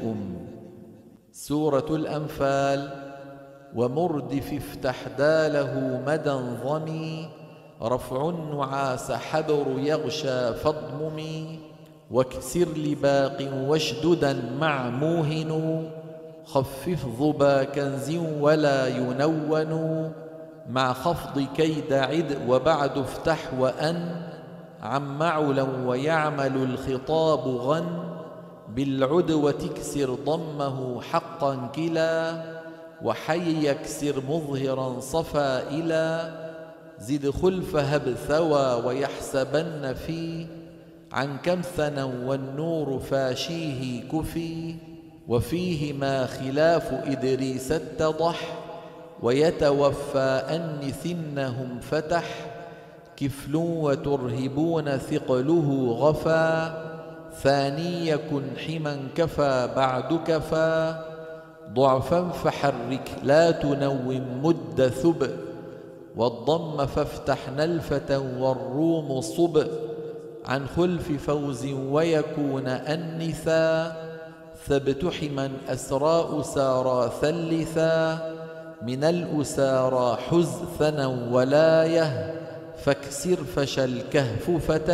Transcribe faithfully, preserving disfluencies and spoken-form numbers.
أم. سورة الأنفال. ومردف افتح داله مدى ضمي، رفع النعاس حبر يغشى فاضممي، واكسر لباق واشددا مع موهن، خفف ظبا كنز ولا ينون، مع خفض كيد عد وبعد افتح وأن، عم معلا ويعمل الخطاب غن، بالعدوة تكسر ضمه حقا كلا، وحي يكسر مظهرا صفا إلى، زد خلف هب ثوى ويحسبن في، عن كمثنا والنور فاشيه كفي، وفيه ما خلاف إدريس اتضح، ويتوفى أنثنهم فتح، كفل وترهبون ثقله غفا، ثاني يكن حما كفى بعد كفى، ضعفا فحرك لا تنوم مد ثب، والضم فافتح نلفة والروم صب، عن خلف فوز ويكون أنثا، ثبت حما أسراء أسارى ثلثا، من الأسارى حز ثنا ولايه، فاكسر فشى الكهف فتى